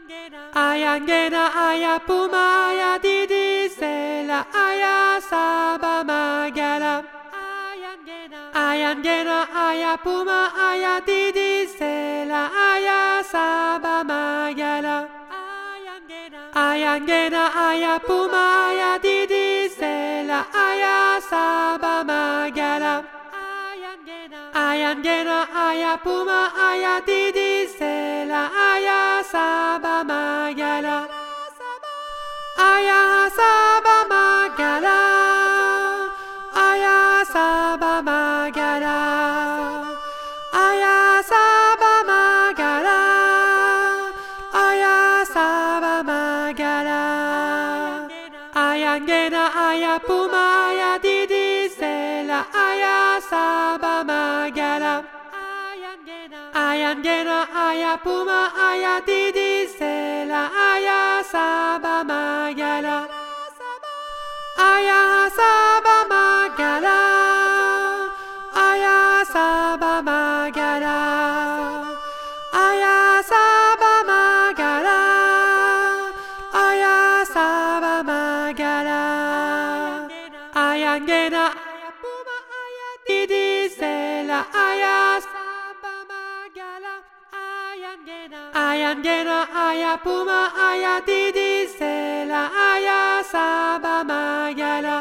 Ayangena aya puma aya didi sela aya saba magala. Ayangena aya puma aya didi sela aya saba magala. Ayangena aya puma aya didi sela aya saba magala. Ayangena aya puma aya didi sela aya saba magala. Aya saba magala. Aya saba magala. Aya saba magala. Aya saba magala. Ayangena aya puma aya didi sela aya saba magala. Ayangena aya puma aya didi sela aya saba magala. Aya saba magala. Aya saba magala. Aya saba magala. Aya saba magala. Ayangena aya puma aya didi sela aya saba magala. Ayangena aya puma aya didi sela aya saba magala.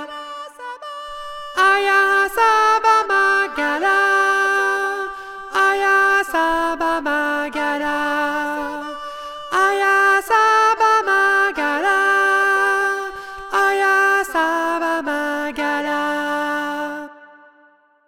Aya saba magala. Aya saba magala.